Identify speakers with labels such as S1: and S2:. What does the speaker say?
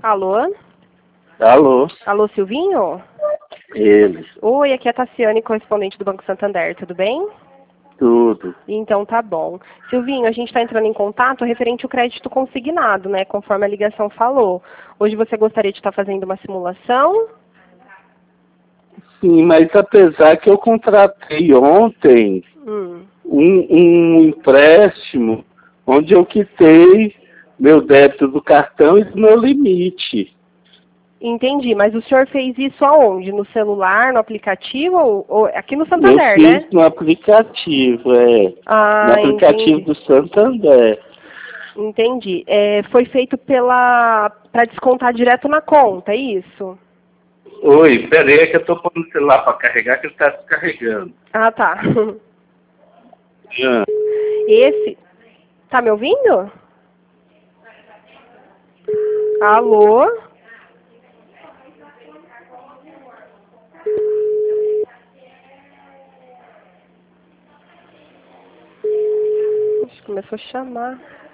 S1: Alô?
S2: Alô,
S1: Alô, Silvinho?
S2: eles,
S1: Oi, aqui é a Tassiane, correspondente do Banco Santander, tudo bem?
S2: tudo.
S1: Então tá bom. Silvinho, a gente está entrando em contato referente ao crédito consignado, né? Conforme a ligação falou. Hoje você gostaria de estar fazendo uma simulação?
S2: Sim, mas apesar que eu contratei ontem
S1: Hum.
S2: um empréstimo onde eu quitei meu débito do cartão e do meu limite.
S1: Entendi, mas o senhor fez isso aonde? No celular, no aplicativo ou aqui no
S2: Eu
S1: Santander,
S2: fiz
S1: né?
S2: no aplicativo, no
S1: Ah,
S2: aplicativo
S1: entendi.
S2: do Santander.
S1: Entendi. Foi feito para descontar direto na conta, é isso?
S2: Oi, peraí que eu tô pondo o celular para carregar que ele tá descarregando.
S1: Ah, tá.
S2: Ah,
S1: Esse. Tá me ouvindo? Alô? Ixi, começou a chamar.